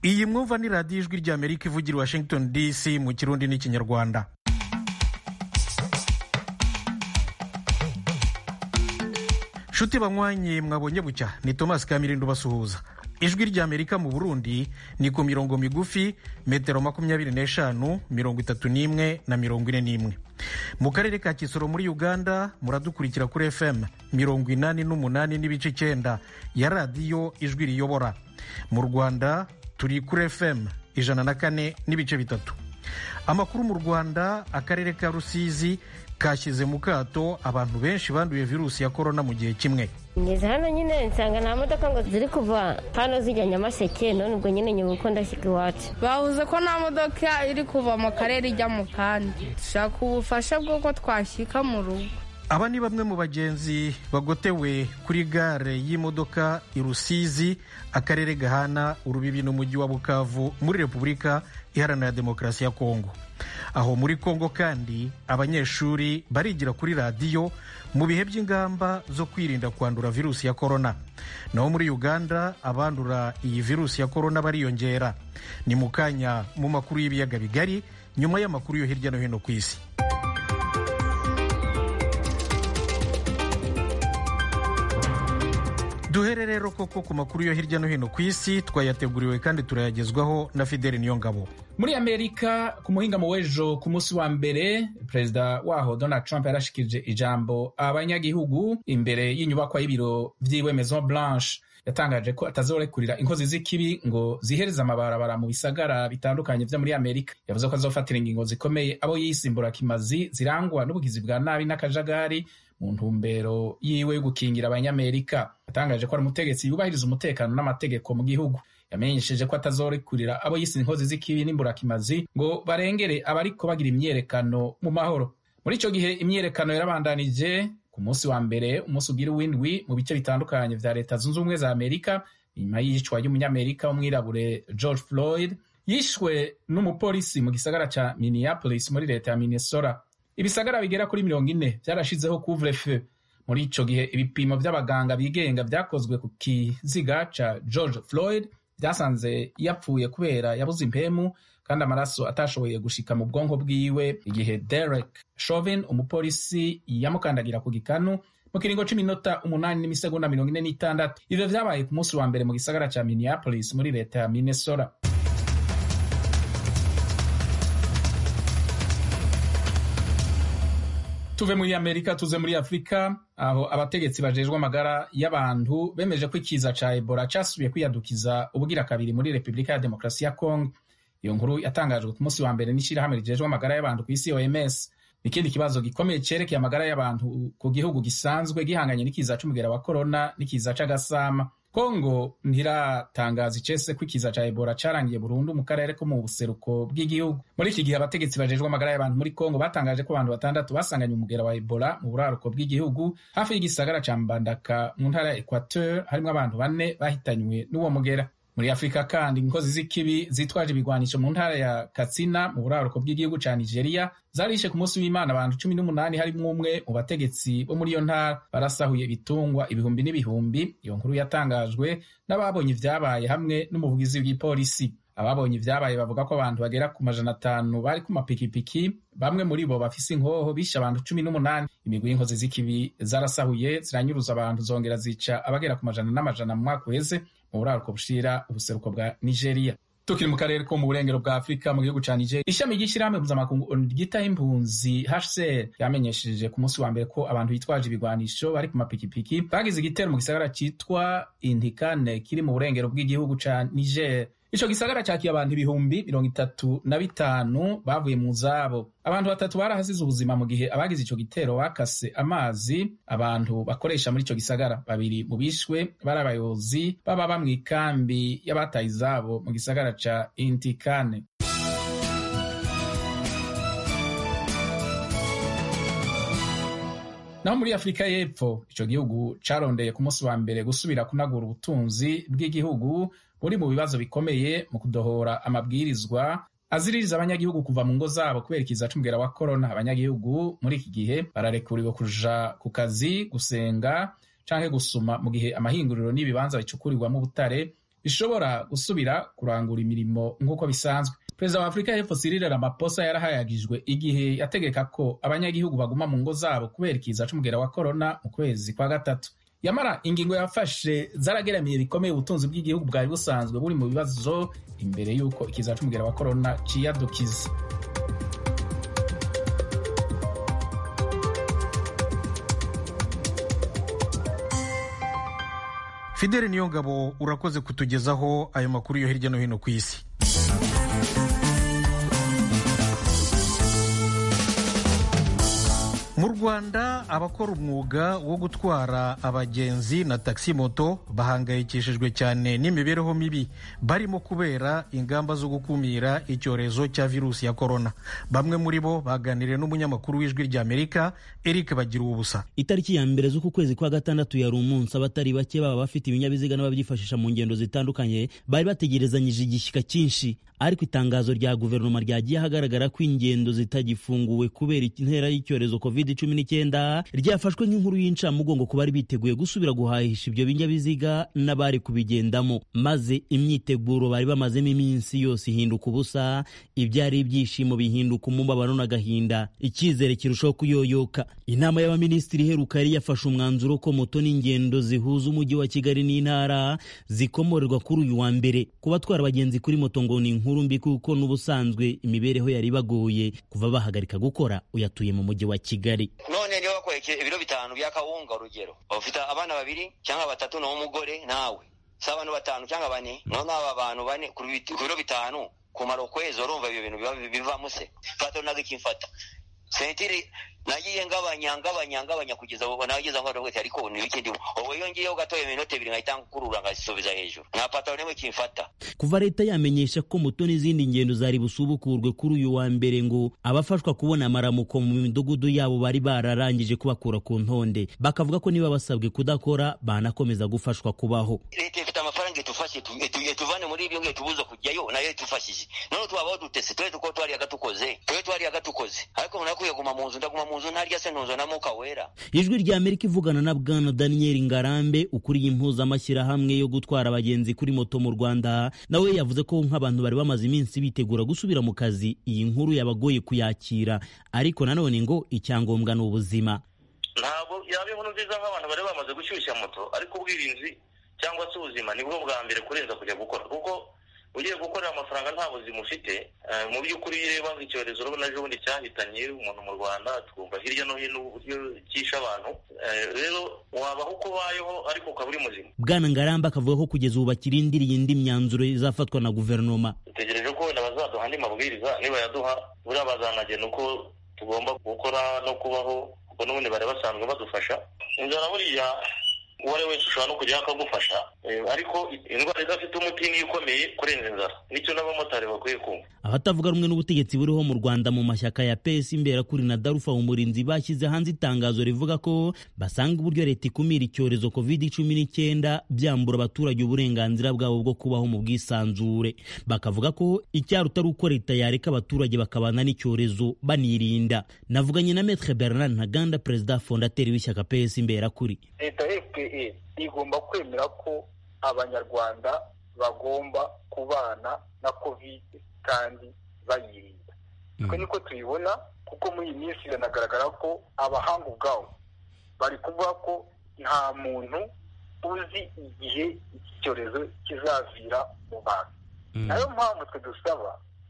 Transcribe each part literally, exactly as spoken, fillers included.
iyi mwumva ni radiyo ijwi ry'Amerika ivugira Washington D C mu kirundi n'ikinyarwanda. Shuti banywanyi mwabonye bucya, ni Thomas Kamirindo basuhuza. Ijwi ry'Amerika mu Burundi ni ku mirongo migufi metero makumyabiri n'eshanu, mirongo itatu n'imwe na mirongo ine n'imwe. Mu karere ka Kisoro muri Uganda muradukurikira kuri F M mirongo inani n'umunani n'ibice icyenda ya radiyo Ijwi Riyobora. Mu Rwanda turi kuri F M ijana na kane n'ibice bitatu. Amakuru mu Rwanda, akarere ka Rusizi kashyize mu kato abantu benshi banduye virusi ya korona mu gihe kimwe. Ngeze hano nyine nsanga nta modoka ngo ziri kuva hano zijya Nyamasheke, none ubwo nyine nyuko ndashyika iwacu. Bavuze ko nta modoka iri kuva mu karere ijya mu kandi. Dushaka ubufasha bw'uko twashyika mu rugo. Aba ni bamwe mu bagenzi bagotewe kuri gare y'imodoka i Rusizi, akarere gahana urubibi n'umujyi wa Bukavu muri Repubulika Iharanira Demokarasi ya Kongo. Aho muri Kongo kandi abanyeshuri barigira kuri radiyo mu bihe by'ingamba zo kwirinda kwandura virusi ya korona. Naho muri Uganda abandura iyi virusi ya korona bariyongera. Ni mu kanya mu makuru y'ibiyaga bigari, nyuma y'amakuru yo hirya no hino ku isi. Duhere rero koko ku makuru yo hirya no hino ku isi, twayateguriwe kandi turayagezwaho na Fideli Niyongabo. Muri Amerika ku muhingamo w'ejo ku munsi wa mbere, perezida waho Donald Trump yarashikirije ijambo abanyagihugu imbere y'inyubakwa y'ibiro vy'iwe Maison Blanche. Yatangaje ko atazorekurira inkozi z'ikibi ngo zihereze amabarabara mu bisagara bitandukanye vyo muri Amerika. Yavuze ko azofatira ingingo zikomeye abo yisimbura kimazi zirangwa n'ubugizi bwa nabi n'akajagari mu ntumbero yiwe yo gukingira abanyamerika. Yatangaje ko ari umutegetsi yubahiriza umutekano n'amategeko mu gihugu. Yamenyesheje ko atazorekurira abo yise inkozi z'ikibi n'imburakimazi ngo barengere abariko bagira imyerekano mu mahoro. Muri ico gihe imyerekano yarabandanije ku munsi wa mbere, umunsi ugira w'indwi mu bice bitandukanye vya Leta Zunze Ubumwe za Amerika, nyuma y'icwa ry'umunyamerika w'umwirabure George Floyd yishwe n'umupolisi mu gisagara ca Minneapolis muri leta ya Minnesota. Ibisagara bigera kuri mirongo ine vyarashizeho couvre-feu. Muri ico gihe ibipimo vy'abaganga bigenga vyakozwe ku kiziga ca George Floyd vyasanze yapfuye kubera yabuze impemu kandi amaraso atashoboye gushika mu bwonko bwiwe, igihe Derek Chauvin umupolisi yamukandagira ku gikanu mu kiringo c'iminota umunani n'imisegonda mirongo ine n'itandatu. Ivyo vyabaye ku munsi wa mbere mu gisagara ca Minneapolis muri leta ya Minnesota. Tuve muri Amerika tuze muri Afrika, aho abategetsi bajejwe amagara y'abantu bemeje ko ikiza ca Ebola casubiye kwiyadukiza ubugira kabiri muri Repubulika ya Demokarasi ya Kongo. Iyo nkuru yatangajwe ku munsi wa mbere n'ishirahamwe rijejwe amagara y'abantu ku isi O M S. Ikindi kibazo gikomeye cerekeye amagara y'abantu ku gihugu gisanzwe gihanganye n'ikiza c'umugera wa corona n'ikiza c'agasama. Kongo ntiratangaza icese ko ikiza ca Ebola carangiye burundu mu karere ko mu buseruko bw'igihugu. Muri iki gihe abategetsi bajejwe amagara y'abantu muri Kongo batangaje ko abantu batandatu basanganye umugera wa Ebola mu buraruko bw'igihugu hafi y'igisagara ca Mbandaka mu ntara ya Equateur, harimwo abantu bane bahitanywe n'uwo mugera. Muri Afrika kandi inkozi z'ikibi zitwaje ibigwanisho mu ntara ya Katsina mu buraruko bw'igihugu ca Nigeria zarishe ku munsi w'Imana abantu cumi n'umunani, harimwo umwe mu bategetsi bo muri iyo ntara. Barasahuye ibitungwa ibihumbi n'ibihumbi. Iyo nkuru yatangajwe n'ababonye ivyabaye hamwe n'umuvugizi w'ipolisi. Ababonye ivyabaye bavuga ko abantu bagera ku majana atanu bari ku mapikipiki, bamwe muri bo bafise inkoho, bishe abantu cumi n'umunani. Imigwi y'inkozi z'ikibi zarasahuye ziranyuruza abantu zongera zica abagera ku majana n'amajana mu mwaka uheze mu buraruko bushira ubuseruko bwa Nigeria. Tukiri mu karere ko mu burengero bwa Afrika mu gihugu ca Nigeria, ishami ry'ishirahamwe mpuzamakungu ryitaho impunzi H C R yamenyesheje ku munsi wa mbere ko abantu bitwaje ibigwanisho bari ku mapikipiki bagize igitero mu gisagara citwa Indikane kiri mu burengero bw'igihugu ca Niger. Ico gisagara cakiye abantu ibihumbi mirongo itatu na bitanu bavuye mu zabo. Abantu batatu barahasize ubuzima mu gihe abagize ico gitero bakase amazi abantu bakoresha muri ico gisagara. Babiri mu bishwe bari abayobozi baba ba mw'ikambi y'abataye izabo mu gisagara ca Intikane. Naho muri Afrika y'Epfo, ico gihugu carondeye ku munsi wa mbere gusubira kunagura ubutunzi bw'igihugu buri mu bibazo bikomeye mu kudohora amabwirizwa aziririza abanyagihugu kuva mu ngo zabo kubera ikiza c'umugera wa corona. Abanyagihugu muri iki gihe bararekuriwe kuja ku kazi, gusenga canke gusuma, mu gihe amahinguriro n'ibibanza bicukurirwamo ubutare bishobora gusubira kurangura imirimo nk'uko bisanzwe. Perezida wa Afurika y'Epfo Cyril Ramaphosa yarahayagijwe igihe yategeka ko abanyagihugu baguma mu ngo zabo kubera ikiza c'umugera wa corona mu kwezi kwa gatatu. Yamara ingingo yafashe zarageramiye bikomeye ubutunzi bw'igihugu bwari busanzwe buri mu bibazo imbere y'uko ikiza c'umugera wa corona ciyadukiza. Fidele Niyongabo, urakoze kutugezaho ayo makuru yo hirya no hino ku isi. Mu Rwanda abakora umwuga wo gutwara abagenzi na taxi moto bahangayikishijwe cyane n'imibereho mibi barimo kubera ingamba zo gukumira icyorezo cya virusi ya corona. Bamwe muri bo baganiriye n'umunyamakuru w'Ijwi ry'Amerika Eric Bagiruwubusa. Itariki ya mbere z'uku kwezi kwa gatandatu yari umunsi abatari bake baba bafite ibinyabiziga n'ababyifashisha mu ngendo zitandukanye bari bategerezanyije igishyika cyinshi, ariko itangazo rya guverinoma ryagiye hagaragara ko ingendo zitagifunguwe kubera intera y'icyorezo covid cumi n'icyenda ryafashwe nk'inkuru y'incamugongo ku bari biteguye gusubira guhahisha ibyo binyabiziga n'abari kubigendamo, maze imyiteguro bari bamazemo iminsi yose ihinduka ubusa, ibyari ibyishimo bihinduka umubabaro n'agahinda, icyizere kirushaho kuyoyoka. Inama y'abaminisitiri iheruka yari yafashe umwanzuro ko moto n'ingendo zihuza umujyi wa Kigali n'intara zikomorerwa kuri uyu wa mbere. Ku batwara abagenzi kuri moto ngo ni inkuru mbi kuko n'ubusanzwe imibereho yari bagoye kuva bahagarika gukora uyatuye mu mujyi wa Kigali. None niyo bakwekeye ibiro bitanu by'akawunga, urugero ufite abana babiri cyangwa batatu n'umugore nawe si abantu batanu cyangwa bane, none aba bantu bane ku biro bitanu kumara ukwezi urumva ibyo bintu bivamo se. Fato naga kimfata sentiri nagiye ngabanya ngabanya ngabanya kugeza ubu nageza ngo rwose ariko ni wikendi ubu yongiyeho gatoye iminota ibiri ngahita kurura ngasubiza hejuru nta pataro nemwe kimfata. Kuva leta yamenyesha ko moto n'izindi ngendo zari busubukurwe kuri uyu wa mbere ngo abafashwa kubona amaramuko mu midugudu yabo bari bararangije kubakura ku ntonde, bakavuga ko niba basabwe kudakora banakomeza gufashwa kubaho. Leta ifite amafaranga itufashe tuvane muri ibyo ngiye tubuza kujyayo nayo itufashije, none tubabaho dutese twe tuko twari agatukoze twe twari agatukoze ariko munakuye guma mu nzu ndaguma mu nzu ntarya se ntuzo na muka wera. Ijwi rya Amerika ivugana na Bwana Daniel Ngarambe ukuriye impuzamashyirahamwe yo gutwara abagenzi kuri moto mu Rwanda, nawe yavuze ko nk'abantu bari bamaze iminsi bitegura gusubira mu kazi iyi nkuru yabagoye kuyakira, ariko nanone ngo icyangombwa ni ubuzima. Ntabwo yaba inkuru nziza nk'abantu bari bamaze gushyushya moto, ariko ubwirinzi cyangwa se ubuzima nibwo bwa mbere kurenza kujya gukora, kuko ugiye gukorera amafaranga nta buzima ufite. Mu by'ukuri ireba nk'icyorezo urabona ejo bundi cyahitanye umuntu mu Rwanda, twumva hirya no hino uburyo cyisha abantu, rero wabaho uko ubayeho ariko ukaba uri muzima. Bwana Ngarambe akavuga ko kugeza ubu bakirindiriye indi myanzuro izafatwa na guverinoma. Dutegereje ko wenda bazaduha andi mabwiriza, niba yaduha buriya bazanagena uko tugomba gukora no kubaho, kuko n'ubundi bari basanzwe badufasha. Inzara buriya uwo ari wese ushobora no kujyaho akagufasha, ariko indwara idafite umuti niyo ikomeye kurenza inzara, nicyo n'abamotari bakwiye kumva. Abatavuga rumwe n'ubutegetsi buriho mu Rwanda mu mashyaka ya P S Imberakuri na Darufa Umurinzi bashyize hanze itangazo rivuga ko basanga uburyo leta ikumira icyorezo covid cumi n'icyenda byambura abaturage uburenganzira bwabo bwo kubaho mu bwisanzure. Bakavuga ko icyaruta ari uko leta yareka abaturage bakabana n'icyorezo banirinda. Navuganye na Maître Bernard Ntaganda, perezida fondateri w'ishyaka P S Imberakuri. Leta F P E igomba kwemera ko abanyarwanda bagomba kubana na covid kandi bayirinda. Twe niko tuyibona, kuko muri iyi minsi biranagaragara ko abahanga ubwabo bari kuvuga ko nta muntu uzi igihe iki cyorezo kizavira mu bantu. Nayo mpamvu twe dusaba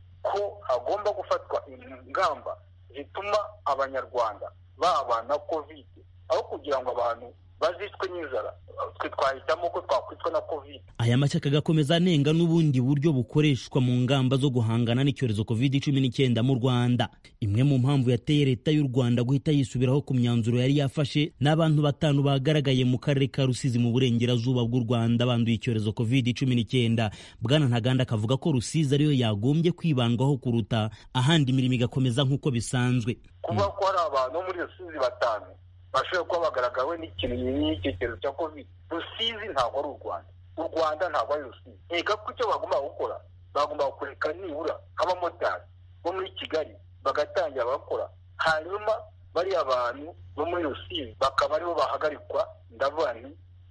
ko hagomba gufatwa ingamba zituma abanyarwanda babana covid, aho kugira ngo abantu bazitwe n'inzara twe twahitamo ko twakwitwa na covid. Aya mashyaka agakomeza anenga n'ubundi buryo bukoreshwa mu ngamba zo guhangana n'icyorezo covid cumi n'icyenda mu Rwanda. Imwe mu mpamvu yateye leta y'u Rwanda guhita yisubiraho ku myanzuro yari yafashe n'abantu batanu bagaragaye mu karere ka Rusizi mu burengerazuba bw'u Rwanda banduye icyorezo covid cumi n'icyenda. Bwana Ntaganda akavuga ko Rusizi ariyo yagombye kwibandwaho kuruta ahandi, imirimo igakomeza nk'uko bisanzwe. Kuba ko hari abantu muri Rusizi batanu bashobora kuba bagaragawe n'ikintu n'iki cyorezo cya covid, Rusizi ntabwo ari u Rwanda, u Rwanda ntabwo ari Rusizi. Eka ko icyo bagomba gukora, bagomba kureka nibura abamotari bo muri Kigali bagatangira bakora, hanyuma bariya abantu bo muri Rusizi bakaba aribo bahagarikwa. Ndavuga nti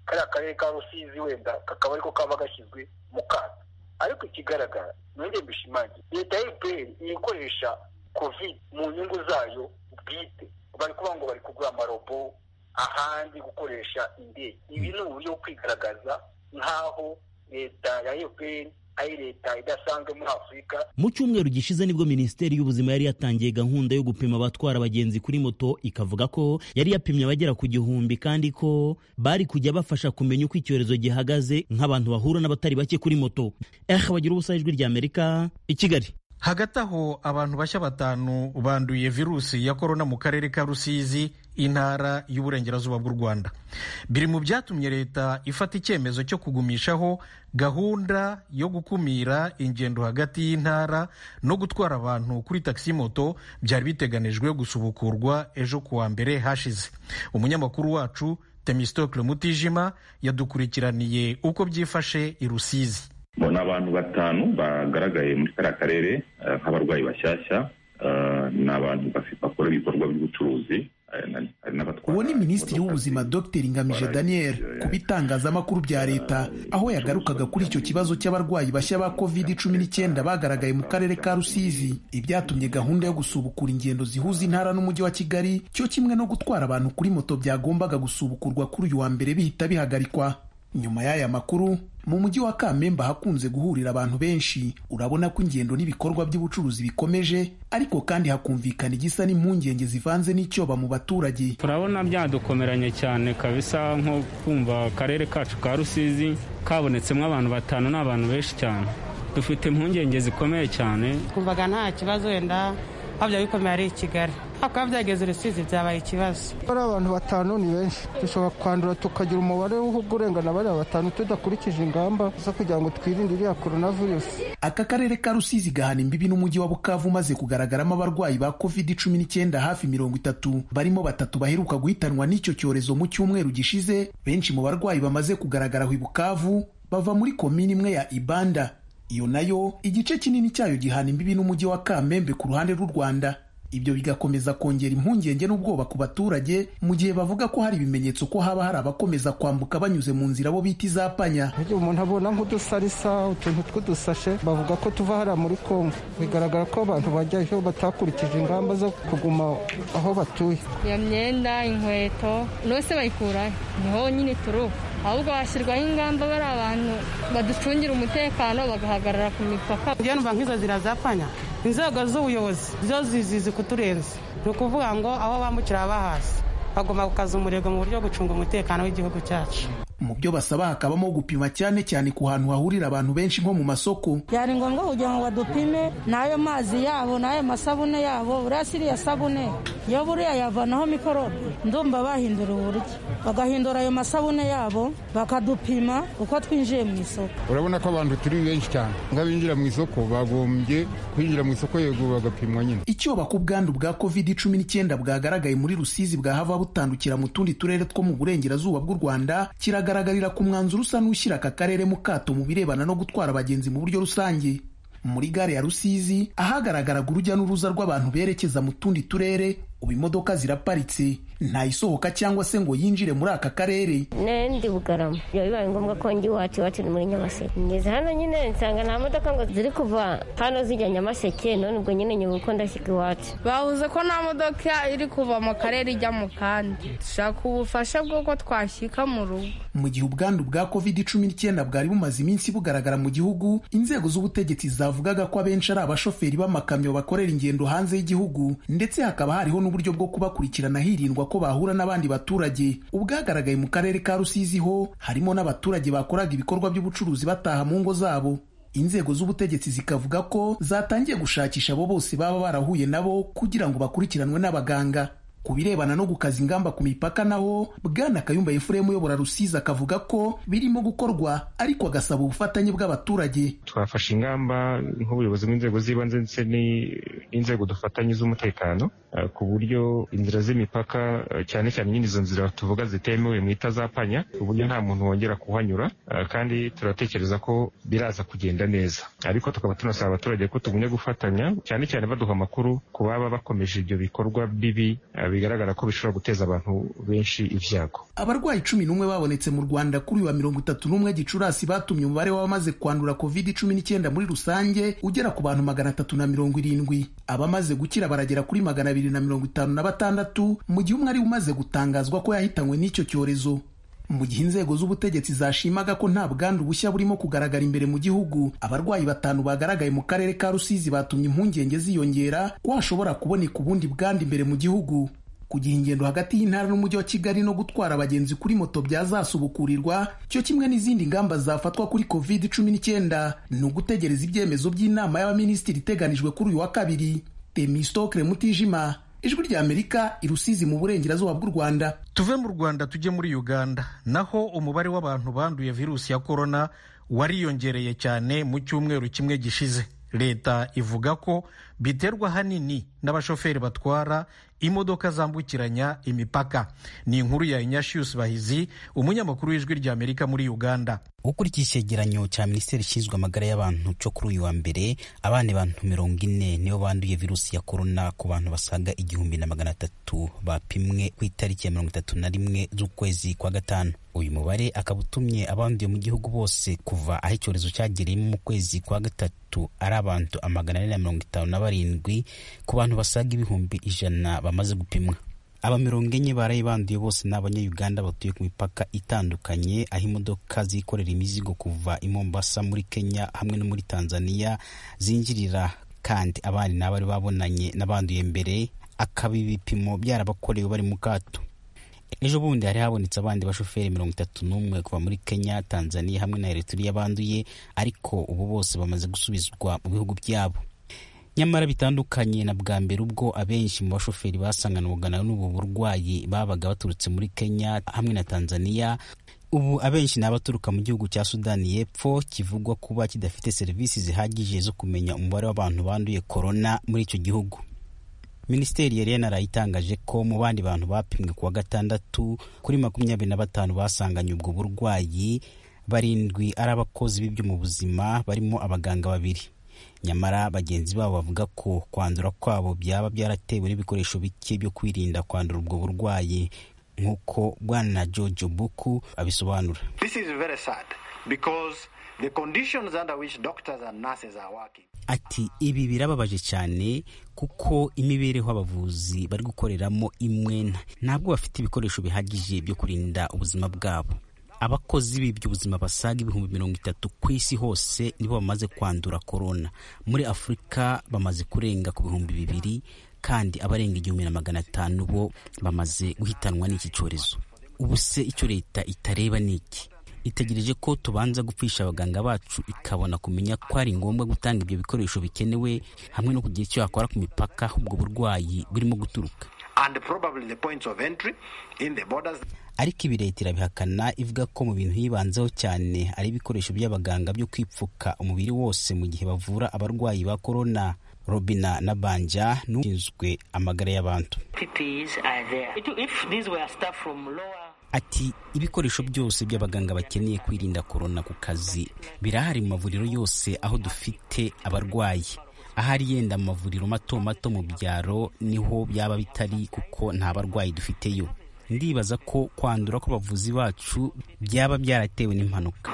kariya karere ka Rusizi wenda kakaba ariko kaba gashyizwe mu kato. Ariko ikigaragara nongeye mbishimangira, leta ya efuperi ikoresha covid mu nyungu zayo bwite. Bari kuvuga ngo bari kugura amarobo ahandi, gukoresha indege. Ibi ni uburyo bwo kwigaragaza nk'aho leta ya efuperi ari leta idasanzwe muri Afurika. Mu cyumweru gishize nibwo Minisiteri y'Ubuzima yari yatangiye gahunda yo gupima abatwara abagenzi kuri moto, ikavuga ko yari yapimye abagera ku gihumbi kandi ko bari kujya bafasha kumenya uko icyorezo gihagaze nk'abantu bahura n'abatari bake kuri moto. Eh, bagira ubusa ijwi rya Amerika i Kigali. Hagati aho abantu bashya batanu banduye virusi ya korona mu karere ka Rusizi, intara y'uburengerazuba bw'u Rwanda. Biri mu byatumye leta ifata icyemezo cyo kugumishaho gahunda yo gukumira ingendo hagati y'intara no gutwara abantu kuri taxi moto byari biteganijwe gusubukurwa ejo kuwa mbere hashize. Umunyamakuru wacu Temistocle Mutijima yadukurikiraniye uko byifashe i Rusizi. Bona abantu batanu bagaragaye muri kariya karere nk'abarwayi bashyashya, n'abantu bakora ibikorwa by'ubucuruzi. Uwo ni Minisitiri w'Ubuzima Dr Ngamije Daniel ku bitangazamakuru bya leta, aho yagarukaga kuri icyo kibazo cy'abarwayi bashya ba covid cumi n'icyenda bagaragaye mu karere ka Rusizi, ibyatumye gahunda yo gusubukura ingendo zihuza intara n'umujyi wa Kigali cyo kimwe no gutwara abantu kuri moto byagombaga gusubukurwa kuri uyu wa mbere bihita bihagarikwa. Nyuma y'aya makuru, mu mujyi wa Kamembe hakunze guhurira abantu benshi, urabona ko ingendo n'ibikorwa by'ubucuruzi bikomeje, ariko kandi hakumvikana igisa n'impungenge zivanze n'icyoba mu baturage. Turabona byadukomeranye cyane kabisa, nko kumva akarere kacu ka Rusizi kabonetsemo abantu batanu n'abantu benshi cyane. Dufite impungenge zikomeye cyane. Kumvaga nta kibazo wenda habya bikomeye ari i Kigali, hakaba byageze Rusizi byabaye ikibazo. Ari abantu batanu ni benshi, dushobora kwandura tukagira umubare w'uburengana bari batanu tudakurikije ingamba zo kugira ngo twirinde iriya coronavirus. Aka karere ka Rusizi gahana imbibi n'umujyi wa Bukavu maze kugaragaramo abarwayi ba covid cumi n'icyenda hafi mirongo itatu, barimo batatu baheruka guhitanwa n'icyo cyorezo mu cyumweru gishize. Benshi mu barwayi bamaze kugaragara i Bukavu bava muri komini imwe ya Ibanda, iyo nayo igice kinini cyayo gihana imbibi n'umujyi wa Kamembe ku ruhande rw'u Rwanda. Ibyo bigakomeza kongera impungenge n'ubwoba ku baturage mu gihe bavuga ko hari ibimenyetso ko haba hari abakomeza kwambuka banyuze mu nzira bo bita izapanya. Umuntu abona nk'udusarisa, utuntu tw'udusashe, bavuga ko tuva hariya muri Kongo. Bigaragara ko abantu bajyayo batakurikije ingamba zo kuguma aho batuye. Iyo myenda, inkweto nose bayikurahe niho nyine turu, ahubwo hashyirwaho ingamba bari abantu baducungira umutekano bagahagarara ku mipaka. Njye numva nk'izo zirazapanya, inzego z'ubuyobozi zo zizizi kuturenza. Ni ukuvuga ngo aho bambukira bahasi bagomba gukaza umurego mu buryo gucunga umutekano w'igihugu cyacu. Mu byo basaba hakabamo gupima cyane cyane ku hantu hahurira abantu benshi nko mu masoko. Byari ngombwa kugira ngo badupime n'ayo mazi yabo n'ayo masabune yabo, buriya siriya sabune yo buriya yavanaho mikorobe. Ndumva bahindura uburyo bagahindura ayo masabune yabo bakadupima uko twinjiye mu isoko. Urabona ko abantu turi benshi cyane, nk'abinjira mu isoko bagombye kwinjira mu isoko yego bagapimwa nyine. Icyoba ku bwandu bwa covid cumi n'icyenda bwagaragaye muri Rusizi bwahava butandukira mu tundi turere two mu burengerazuba bw'u Rwanda kiragaragarira ku mwanzuro usa n'ushyira aka karere mu kato mu birebana no gutwara abagenzi mu buryo rusange. Muri gare ya Rusizi ahagaragaraga urujya n'uruza rw'abantu berekeza mu tundi turere, ubu imodoka ziraparitse, ntayisohoka cyangwa se ngo yinjire muri aka karere. Ndi Bugarama, biba bibaye ngombwa ko njye iwacu iwacu ni muri Nyamasheke. Ngeze hano nyine nsanga nta modoka ngo ziri kuva hano zijya Nyamasheke, none ubwo nyine nyuma uko ndashyika iwacu. Bavuze ko nta modoka iri kuva mu karere ijya mu kandi, dushaka ubufasha bw'uko twashyika mu rugo. Mu gihe ubwandu bwa covid cumi n'icyenda bwari bumaze iminsi bugaragara mu gihugu, inzego z'ubutegetsi zavugaga ko abenshi ari abashoferi b'amakamyo bakorera ingendo hanze y'igihugu, ndetse hakaba hariho n'uburyo bwo kubakurikirana hirindwa ko bahura n'abandi baturage. Ubwagaragaye mu karere ka Rusizi ho harimo n'abaturage bakoraga ibikorwa by'ubucuruzi bataha mu ngo zabo. Inzego z'ubutegetsi zikavuga ko zatangiye gushakisha abo bose baba barahuye nabo kugira ngo bakurikiranwe n'abaganga. Ku birebana no gukaza ingamba ku mipaka naho, Bwana Kayumba Efuremu uyobora Rusizi akavuga ko birimo gukorwa, ariko agasaba ubufatanye bw'abaturage. Twafashe ingamba nk'ubuyobozi bw'inzego z'ibanze ndetse n'inzego dufatanye z'umutekano ku buryo inzira z'imipaka cyane cyane nyine izo nzira tuvuga zitemewe mu itazapanya ku buryo nta muntu wongera kuhanyura, kandi turatekereza ko biraza kugenda neza. Ariko tukaba tunasaba abaturage ko tugumye gufatanya, cyane cyane baduha amakuru ku baba bakomeje ibyo bikorwa bibi bigaragara ko bishobora guteza abantu benshi ibyago. Abarwayi cumi n'umwe babonetse mu Rwanda kuri wa mirongo itatu n'umwe Gicurasi batumye umubare w'abamaze kwandura covid cumi n'icyenda muri rusange ugera ku bantu magana atatu na mirongo irindwi. Abamaze gukira baragera kuri magana abiri na mirongo itanu na batandatu, mu gihe umwe ari umaze gutangazwa ko yahitanywe n'icyo cyorezo. Mu gihe inzego z'ubutegetsi zashimaga ko nta bwandu bushya burimo kugaragara imbere mu gihugu, abarwayi batanu bagaragaye mu karere ka Rusizi batumye impungenge ziyongera ko hashobora kuboneka ubundi bwandu imbere mu gihugu. Kugira ingendo hagati y'intara n'umujyi wa Kigali no gutwara abagenzi kuri moto byazasubukurirwa, cyo kimwe n'izindi ngamba zafatwa kuri covid cumi n'icyenda, ni ugutegereza ibyemezo by'inama y'abaminisitiri iteganijwe kuri uyu wa kabiri. Temistokle Mutijima, Ijwi rya Amerika, i Rusizi mu burengerazuba bw'u Rwanda. Tuve mu Rwanda tujye muri Uganda, naho umubare w'abantu banduye virusi ya korona wariyongereye cyane mu cyumweru kimwe gishize. Leta ivuga ko biterwa hanini n'abashoferi batwara imodoka zambukiranya imipaka. Ni inkuru ya Ignatius Bahizi, umunyamakuru w'Ijwi rya Amerika muri Uganda. Ukurikije icyegeranyo cya Minisiteri ishinzwe amagara y'abantu cyo kuri uyu wa mbere, abandi bantu mirongo ine nibo banduye virusi ya korona ku bantu basaga igihumbi na magana atatu bapimwe ku itariki ya mirongo itatu na rimwe z'ukwezi kwa gatanu. Uyu mubare akaba utumye abanduye mu gihugu bose kuva aho icyorezo cyagereyemo mu kwezi kwa gatatu ari abantu amagana ane na mirongo itanu na barindwi ku bantu basaga ibihumbi ijana bamaze gupimwa. Aba mirongo enye baraye banduye bose ni abanya-Uganda batuye ku mipaka itandukanye, aho imodoka zikorera imizigo kuva i Mombasa muri Kenya hamwe no muri Tanzania zinjirira, kandi abandi n'abari babonanye n'abanduye mbere akaba ibipimo byarabakorewe bari mu kato. Ejo bundi hari habonetse abandi bashoferi mirongo itatu n'umwe kuva muri Kenya, Tanzania hamwe na Eritrea banduye, ariko ubu bose bamaze gusubizwa mu bihugu byabo. Nyamara bitandukanye na bwa mbere ubwo abenshi mu bashoferi basanganwaga n'ubu burwayi babaga baturutse muri Kenya hamwe na Tanzania, ubu abenshi ni abaturuka mu gihugu cya Sudani y'Epfo kivugwa kuba kidafite serivisi zihagije zo kumenya umubare w'abantu banduye korona muri icyo gihugu. Minisiteri yari yarayitangaje ko mu bandi bantu bapimwe kuwa gatandatu kuri makumyabiri na batanu basanganye ubwo burwayi, barindwi ari abakozi b'ibyo mu buzima barimo abaganga babiri. Nyamara bagenzi babo bavuga ko kwandura kwabo byaba byaratewe n'ibikoresho bike byo kwirinda kwandura ubwo burwayi, nk'uko Bwana George Buku abisobanura. This is very sad because the conditions under which doctors and nurses are working. Ati ibi birababaje cyane kuko imibereho abavuzi bari gukoreramo imwe ntabwo bafite ibikoresho bihagije byo kurinda ubuzima bwabo. Abakozi b'iby'ubuzima basaga ibihumbi mirongo itatu ku isi hose nibo bamaze kwandura korona. Muri Afurika bamaze kurenga ku bihumbi bibiri, kandi abarenga igihumbi na magana atanu bo bamaze guhitanwa n'iki cyorezo. Ubu se icyo leta itareba niki? Itegereje ko tubanza gupfisha abaganga bacu ikabona kumenya ko ari ngombwa gutanga ibyo bikoresho bikenewe hamwe no kugira icyo yakora ku mipaka ubwo burwayi burimo guturuka. And probably the points of entry in the borders. Ariko ibi leta irabihakana, ivuga ko mu bintu yibanzeho cyane ari ibikoresho by'abaganga byo kwipfuka umubiri wose mu gihe bavura abarwayi ba korona. Robina Nabanja n'ushinzwe amagara y'abantu ati ibikoresho byose by'abaganga bakeneye kwirinda korona ku kazi birahari mu mavuriro yose aho dufite abarwayi. Ahari yenda mu mavuriro mato mato mu byaro niho byaba bitari kuko nta barwayi dufiteyo. Ndibaza ko kwandura kw'abavuzi bacu byaba byaratewe n'impanuka.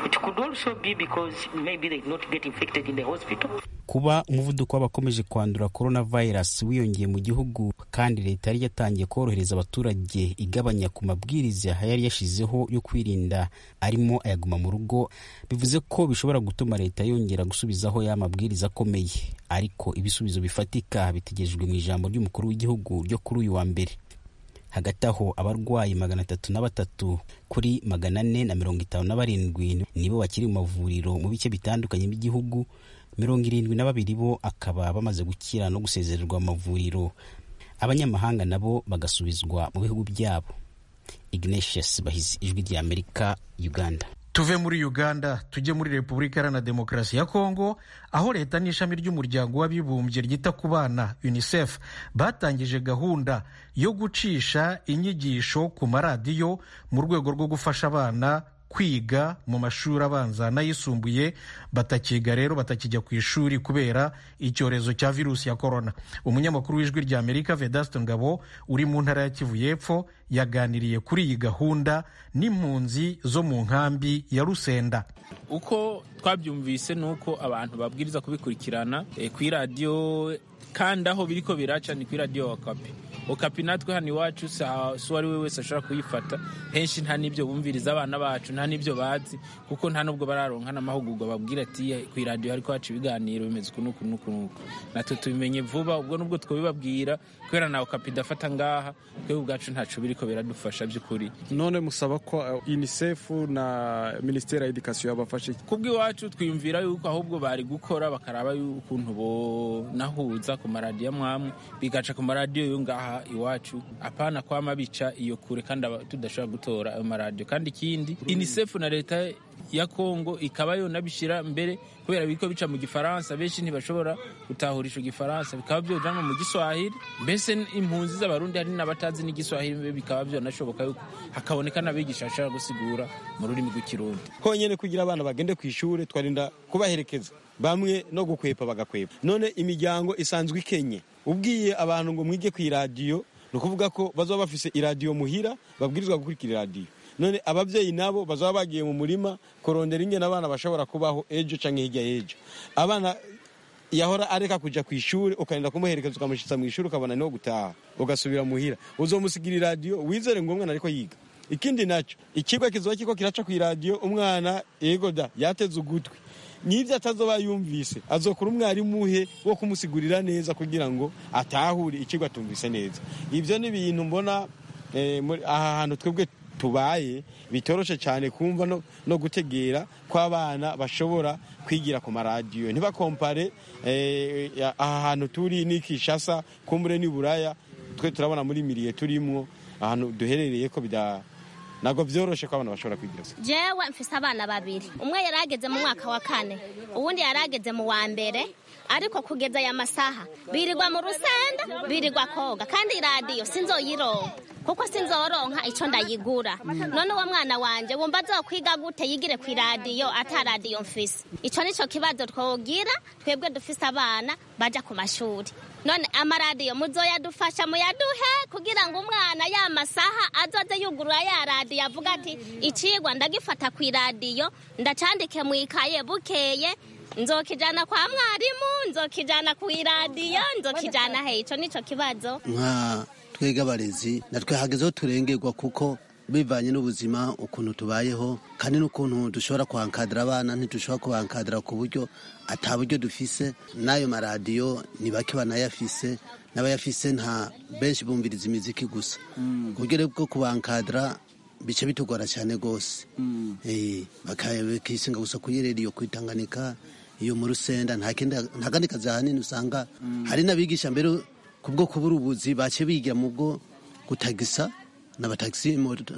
Kuba umuvuduko w'abakomeje kwandura coronavirus wiyongeye mu gihugu, kandi leta yari yatangiye korohereza abaturage igabanya ku mabwiriza yari yashizeho yo kwirinda arimo ayaguma mu rugo, bivuze ko bishobora gutuma leta yongera gusubizaho ya mabwiriza akomeye. Ariko ibisubizo bifatika bitegejwe mu ijambo ry'umukuru w'igihugu ryo kuri uyu wa mbere. Hagati aho abarwayi magana atatu na batatu kuri magana ane na mirongo itanu na barindwi nibo bakiri mu mavuriro mu bice bitandukanye by'igihugu, mirongo irindwi na babiri bo akaba bamaze gukira no gusezererwa mu mavuriro. Abanyamahanga nabo bagasubizwa mu bihugu byabo. Ignatius Bahizi, Ijwi rya Amerika, Uganda. tuve muri Uganda tujye muri Repubulika Iharanira Demokarasi ya Kongo, aho leta n'ishami ry'umuryango w'abibumbye ryita ku bana UNICEF batangije gahunda yo gucisha inyigisho ku maradiyo mu rwego rwo gufasha abana kwiga mu mashuri abanza n'ayisumbuye batakiga rero batakijya ku ishuri kubera icyorezo cya virusi ya korona. Umunyamakuru w'Ijwi rya Amerika Vedaste Ngabo uri mu ntara ya Kivu y'Epfo yaganiriye kuri iyi gahunda n'impunzi zo mu nkambi ya Rusenda. Uko twabyumvise nuko abantu babwiriza kubikurikirana e, ku radio kandi aho biriko biraca ni ku radio Okapi. Okapi natwe hano iwacu si uwari we wese ashobora kuyifata, henshi nta n'ibyo bumviriza abana bacu, nta n'ibyo bazi kuko nta n'ubwo bararonka n'amahugurwa babwira ati ku radio hariko haca ibiganiro bimeze uku n'uku n'uku n'uku. Natwe tubimenye vuba, ubwo nubwo twabibabwira kubera na Okapi idafata ngaha, twebwe ubwacu ntaco biriko biradufasha by'ukuri. None musaba ko UNICEF na Ministère ya Education yabafashe? Kubw'iwacu twiyumvira yuko ahubwo bari gukora bakaraba ukuntu bo nahuza ku maradiyo amwamwe bigaca ku maradiyo yo ngaha iwacu, apana kwama bica iyo kure kandi tudashobora gutora ayo maradiyo. Kandi ikindi UNICEF na leta ya Kongo ikaba yo nabishira mbere kubera biko bica mu Gifaransa, benshi ntibashobora gutahurisha igifaransa, bikaba byo janwa mu Giswahili. Mbese impunzi z'abarundi hari n'abatazi n'igiswahili, bikaba byo nashoboka yuko hakaboneka n'abigisha bashaka gusigura mu rurimi rw'ikirundi. Konyene kugira abana bagende ku ishure twarinda kubaherekeza, bamwe no gukwepa bagakwepa. None imiryango isanzwe ikenye, ubwiye abantu ngo mwige ku iradiyo no kuvuga ko bazoba bafise iradiyo muhira babwirizwa gukurikira iradiyo. None abavyeyi nabo bazoba bagiye mu murima korondera ingene abana bashobora kubaho ejo canke hirya ejo. Abana yahora areka kuja ku ishure ukarinda kumuherekeza ukamushitsa mu ishure ukabona no gutaha ugasubira muhira, uzomusigira iradiyo wizere ngo umwana ariko yiga. Ikindi naco ikigwa kizoba kiko kiraca ku iradiyo, umwana yego da yateze ugutwi n'ibyo atazoba yumvise azokura umwarimu he wo kumusigurira neza kugira ngo atahure ikigwa tumvise neza. Ibyo ni ibintu mbona eh, aha hantu twebwe tubaye bitoroshe cyane kumva no, no gutegera kw'abana bashobora kwigira ku maradiyo. Ntibakompare eh, aha hantu turi ni Kinshasa kumbure ni Buraya, twe turabona muri miliye turimwo ahantu duherereye ko bida nago byoroshe ko abana bashobora kwigira. Jewe mfise abana babiri, umwe yarageze mu mwaka wa kane, uwundi yarageze mu wa mbere, ariko kugeza ya masaha birirwa mu Rusenda, birirwa koga, kandi radio sinzoyironka kuko sinzoronka ico ndayigura. None uwo mwana wanje wumva azokwiga gute yigire ku radio ata radio mfise? Ico nico kibazo twogira twebwe dufise abana baja ku mashuri. None amaradiyo muzoyadufasha muyaduhe kugira ngo umwana ya masaha azoze yugurura ya radio avuga ati icigwa ndagifata ku radio ndacandike mu ikaye, bukeye nzokijana kwa mwarimu, nzokijana ku radio, nzokijana he. Ico nico kibazo nka twega abarezi natwe hagezeho turengerwa kuko bivanye n'ubuzima ukuntu tubayeho kandi n'ukuntu dushobora kwankadira abana ntidushobora kubankadira ku buryo ata buryo dufise. N'ayo maradiyo ni bake banayafise, n'abayafise nta benshi bumviriza imiziki gusa. Kuburyo bwo kubankadira bice bitugora cyane gose. Eh bakayisinga gusa kuyireriyo kwitanganika iyo mu Rusenda nta kindi nta kandi kazi hanini usanga. Hari n'abigisha mbere kubwo kubura ubuzi bace bigira mu bwo gutagisa n'abataxi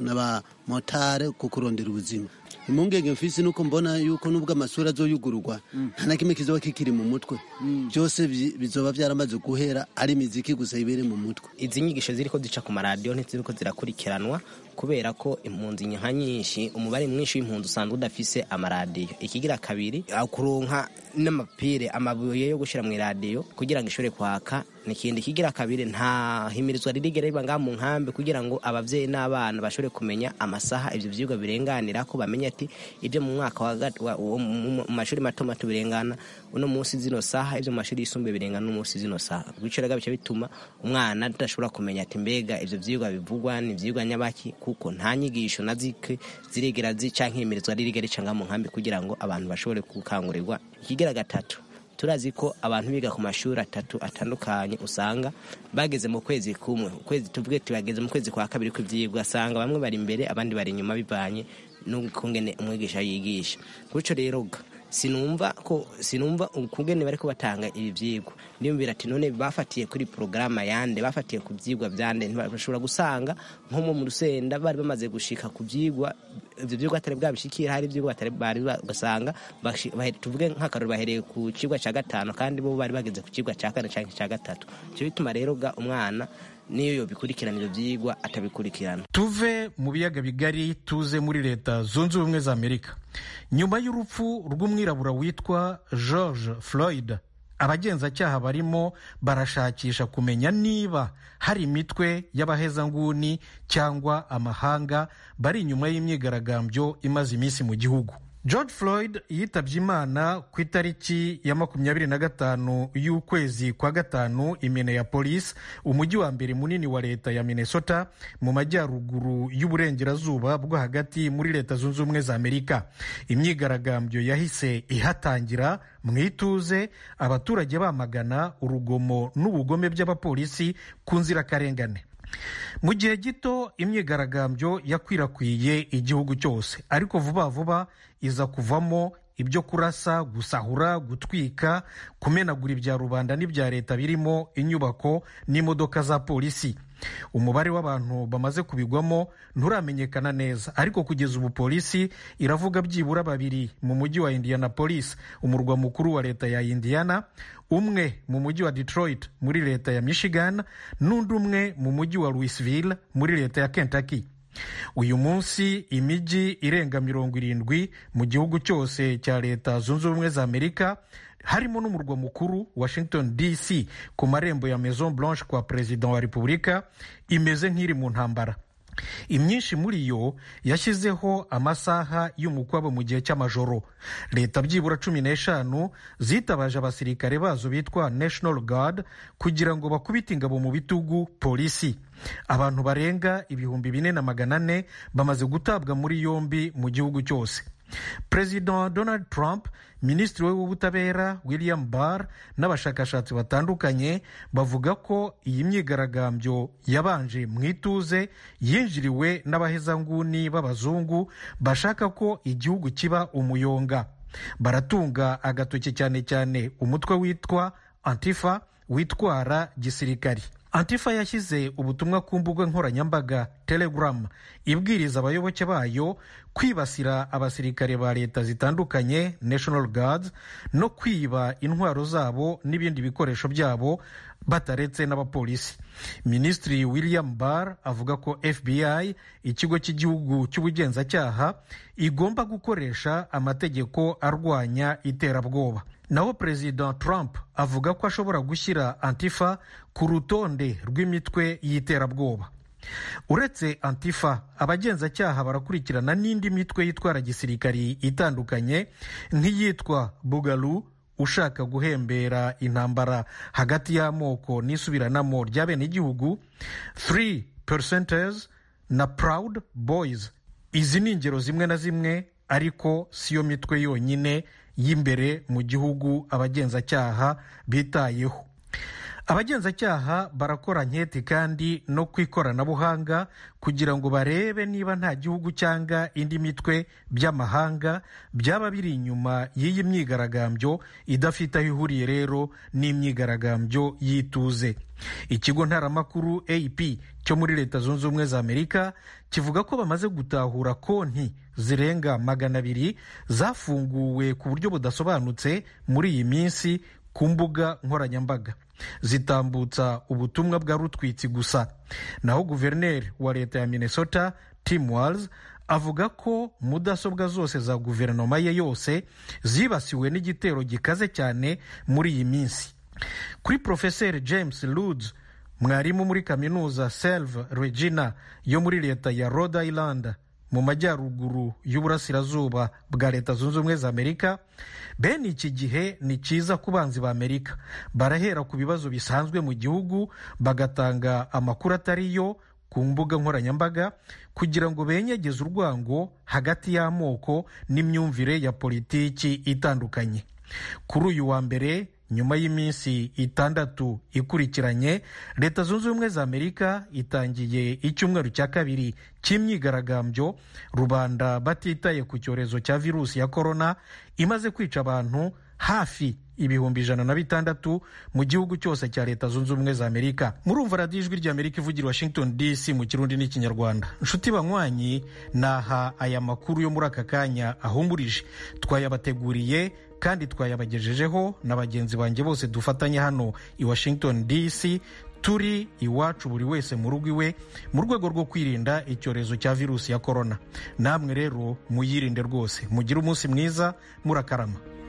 n'abamotare kukurondera ubuzima. Impungenge mfise nuko mbona yuko nubwo amasura azoyugururwa nta na kimwe kizoba kikiri mu mutwe, byose bizoba byaramaze guhera ari imiziki gusa ibere mu mutwe. Izi nyigisho ziriko zica ku maradiyo ntiziriko zirakurikiranwa kubera ko impunzi nka nyinshi, umubare mwinshi w'impunzi usanzwe udafise amaradiyo. Ikigira kabiri akuronka n'amapire amabuye yo gushira mu radio kugira ngo ishore kwaka. Nikindi kigira kabiri nta himirizwa ririgera riba nga mu nkambe kugira ngo abavyeyi n'abana bashore kumenya amasaha ivyo vyigwa birenganira, ko bamenya ati ivyo mu mwaka wa mu mashuri mato mato birengana uno munsi zino saha, ivyo mu mashuri yisumbuye birengana uno munsi zino saha. Biciraga bice bituma umwana adashobora kumenya ati mbega ivyo vyigwa bivugwa ni vyigwa nyabaki, kuko nta nyigisho nazike ziregera zica nkimirizwa ririgera icanga mu nkambe kugira ngo abantu bashobore kukangurirwa. Ikigira gatatu turazi ko abantu biga ku mashuri atatu atandukanye usanga bageze mu kwezi kumwe, ukwezi tuvuge tubageze mu kwezi kwa kabiri kw'ivyigwa, asanga bamwe bari imbere abandi bari inyuma bivanye n'ukungene umwigisha yigisha. Kuco rero sinumva ko sinumva ukungene bariko batanga ibi vyigwa. Ndiyumvira ati none bafatiye kuri programa yande, bafatiye ku vyigwa vyande, ntibashobora gusanga nko mu Rusenda bari bamaze gushika ku vyigwa ivyo vyigwa batari bwabishikira hari ivyigwa batari bari basanga tuvuge nk'akarori bahereye ku cigwa ca gatanu kandi bo bari bageze ku cigwa ca kane canke ca gatatu cyo bituma rero ga umwana niyo yobikurikirana ivyo vyigwa atabikurikirana. Tuve mu biyaga bigari tuze muri leta zunze ubumwe za Amerika. Nyuma y'urupfu rw'umwirabura witwa George Floyd, abagenzacyaha barimo barashakisha kumenya niba hari imitwe y'abahezanguni cyangwa amahanga bari inyuma y'imyigaragambyo imaze iminsi mu gihugu. George Floyd yitabye Imana ku itariki ya makumyabiri na gatanu y'ukwezi kwa gatanu i Minneapolis, umujyi wa mbere munini wa leta ya Minnesota mu majyaruguru y'uburengerazuba bwo hagati muri leta zunze ubumwe za Amerika. Imyigaragambyo yahise ihatangira mu ituze, abaturage bamagana urugomo n'ubugome by'abapolisi ku nzirakarengane. Mu gihe gito imyigaragambyo yakwirakwiye igihugu cyose, ariko vuba vuba iza kuvamo ibyo kurasa, gusahura, gutwika, kumenagura ibya rubanda n'ibya leta birimo inyubako n'imodoka za polisi. Umubare w'abantu bamaze kubigwamo nturamenyekana neza, ariko kugeza ubu polisi iravuga byibura babiri mu mujyi wa Indianapolis, umurwa mukuru wa leta ya Indiana, umwe mu mujyi wa Detroit muri leta ya Michigan, n'undi umwe mu mujyi wa Louisville muri leta ya Kentucky. Uyu munsi imijyi irenga mirongo irindwi mu gihugu cyose cya leta zunze ubumwe za Amerika, harimo n'umurwa mukuru Washington D C ku marembo ya Maison Blanche kwa Perezida wa Repubulika, imeze nk'iri mu ntambara. Imyinshi muri yo yashyizeho amasaha y'umukwabo mu gihe cy'amajoro. Leta byibura cumi n'eshanu zitabaje abasirikare bazo bitwa National Guard kugira ngo bakubite ingabo mu bitugu polisi. Abantu barenga ibihumbi bine na magana ane bamaze gutabwa muri yombi mu gihugu cyose. Perezida Donald Trump, Minisitiri w'ubutabera William Barr n'abashakashatsi batandukanye bavuga ko iyi myigaragambyo yabanje mu ituze, yinjiriwe n'abahezanguni b'abazungu bashaka ko igihugu kiba umuyonga. Baratunga agatoki cyane cyane umutwe witwa Antifa witwara gisirikari. Antifa yashyize ubutumwa ku mbuga nkoranyambaga Telegram ibwiriza abayoboke bayo kwibasira abasirikare ba leta zitandukanye National Guards no kwiba intwaro zabo n'ibindi bikoresho byabo bataretse n'abapolisi. Minisitiri William Barr avuga ko F B I, ikigo cy'igihugu cy'ubugenzacyaha, igomba gukoresha amategeko arwanya iterabwoba. Naho Perezida Trump avuga ko ashobora gushyira Antifa ku rutonde rw'imitwe y'iterabwoba. Uretse Antifa, abagenzacyaha barakurikirana n'indi mitwe yitwara gisirikari itandukanye nk'iyitwa Bugalu, ushaka guhembera intambara hagati y'amoko n'isubiranamo rya bene igihugu, Three Percenters na Proud Boys. Izi ni ingero zimwe na zimwe, ariko siyo mitwe yonyine y'imbere mu gihugu abagenzacyaha bitayeho. Abagenzacyaha barakora nketi kandi no ku ikoranabuhanga kugira ngo barebe niba nta gihugu cyangwa indi mitwe by'amahanga byaba biri inyuma y'iyi myigaragambyo idafite aho ihuriye rero n'imyigaragambyo y'ituze. Ikigo ntaramakuru A P cyo muri leta zunze ubumwe za Amerika kivuga ko bamaze gutahura konti zirenga magana abiri zafunguwe ku buryo budasobanutse muri iyi minsi ku mbuga nkoranyambaga, zitambutsa ubutumwa bwa rutwitsi gusa. Naho guverineri wa leta ya Minnesota Tim Walz avuga ko mudasobwa zose za guverinoma ye yose zibasiwe n'igitero gikaze cyane muri iyi minsi. Kuri Profeseri James Luds, mwarimu muri kaminuza Selve Regina yo muri leta ya Rhode Island mu majyaruguru y'uburasirazuba bwa leta zunze ubumwe za Amerika, bene iki gihe ni cyiza ku banzi ba Amerika. Barahera ku bibazo bisanzwe mu gihugu bagatanga amakuru atari yo ku mbuga nkoranyambaga kugira ngo benyegeze urwango hagati y'amoko n'imyumvire ya politiki itandukanye. Kuri uyu wa mbere, nyuma y'iminsi itandatu ikurikiranye, leta zunze ubumwe za Amerika itangiye icyumweru cya kabiri cy'imyigaragambyo, rubanda batitaye ku cyorezo cya virusi ya korona imaze kwica abantu hafi ibihumbi ijana na bitandatu mu gihugu cyose cya Leta Zunze Ubumwe za Amerika. Murumva radiyo ijwi ry'Amerika ivugira Washington D C mu Kirundi n'Ikinyarwanda. Nshuti banywanyi, naha aya makuru yo muri aka kanya ahumurije. Twayabateguriye kandi twayabagejejeho na bagenzi banjye bose dufatanye hano i Washington D C, turi iwacu buri wese mu rugo iwe mu rwego rwo kwirinda icyorezo cya virusi ya korona. Namwe rero muyirinde rwose. Mugire umunsi mwiza, murakarama.